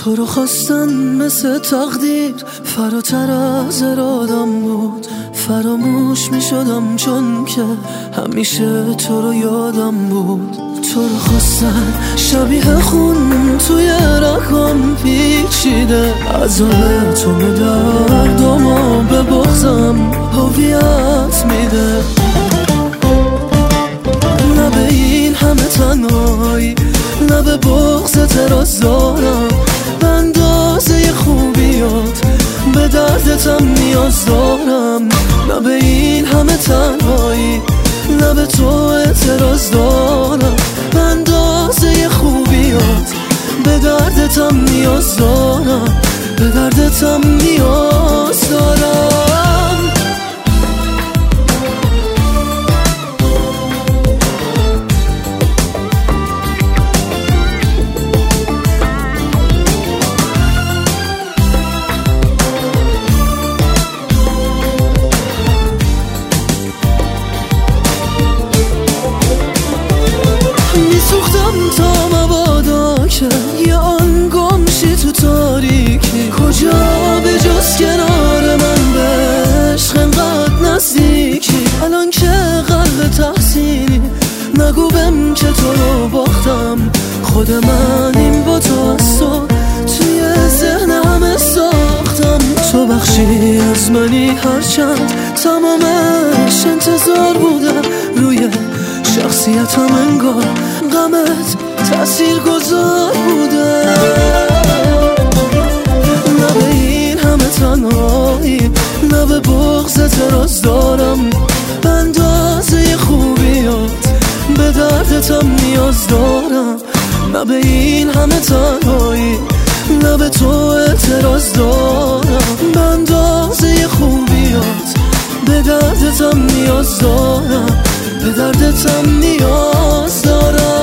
تو رو خواستن مثل تقدیر فراتر از ارادم بود. فراموش می شدم چون که همیشه تو رو یادم بود. تو رو خواستن شبیه خون توی رگام پیچیده، عذاب تو به دردم و به بغضم هویت میده. نه به این همه تنهایی، نه به بغض تراز دارم، به اندازه خوبیات به دردتم نیاز دارم. نه به این همه تنهایی، نه به تو اعتراض دارم، به اندازه خوبیات به دردتم نیاز دارم، به دردتم نیاز دارم. سوختم تا مبادا که یه آن گمشی تو تاریکی، کجا به جز کنار من به عشق انقدر نزدیکی. الان که قلب تحسینی، نگو بهم که تو رو باختم. خود من این با تو از تو توی ذهن همه ساختم. تو بخشی از منی هرچند تمامش انتظار بوده، روی شخصیتم انگار غمت تأثیر گذار بوده. نه به این همه تنهایی، نه به بغض تراز دارم، به اندازه خوبیات به دردتم نیاز دارم. نه به این همه تنهایی، نه به تو اعتراض دارم، به اندازه خوبیات به دردتم نیاز دارم، به دردتم نیاز دارم.